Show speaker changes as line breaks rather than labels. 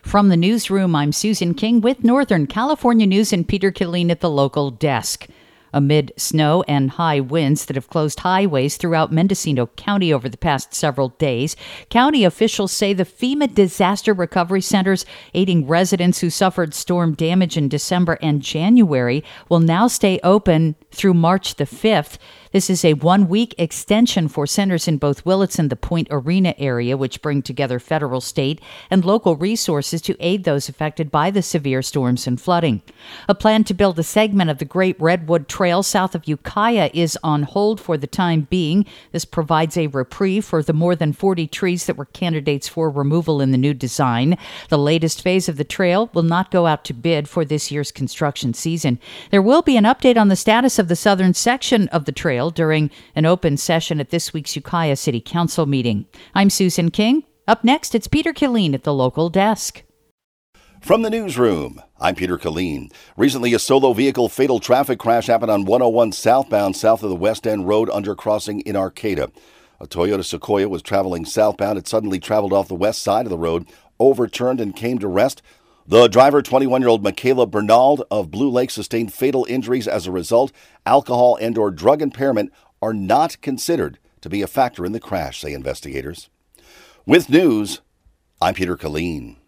From the newsroom, I'm Susan King with Northern California News and Peter Killeen at the local desk. Amid snow and high winds that have closed highways throughout Mendocino County over the past several days, county officials say the FEMA disaster recovery centers aiding residents who suffered storm damage in December and January will now stay open through March the 5th. This is a one-week extension for centers in both Willits and the Point Arena area, which bring together federal, state, and local resources to aid those affected by the severe storms and flooding. A plan to build a segment of the Great Redwood Trail south of Ukiah is on hold for the time being. This provides a reprieve for the more than 40 trees that were candidates for removal in the new design. The latest phase of the trail will not go out to bid for this year's construction season. There will be an update on the status of the southern section of the trail during an open session at this week's Ukiah City Council meeting. I'm Susan King. Up next, it's Peter Killeen at the local desk.
From the newsroom, I'm Peter Killeen. Recently, a solo vehicle fatal traffic crash happened on 101 southbound south of the West End Road undercrossing in Arcata. A Toyota Sequoia was traveling southbound. It suddenly traveled off the west side of the road, overturned and came to rest. The driver, 21-year-old Michaela Bernald of Blue Lake, sustained fatal injuries as a result. Alcohol and/or drug impairment are not considered to be a factor in the crash, say investigators. With news, I'm Peter Killeen.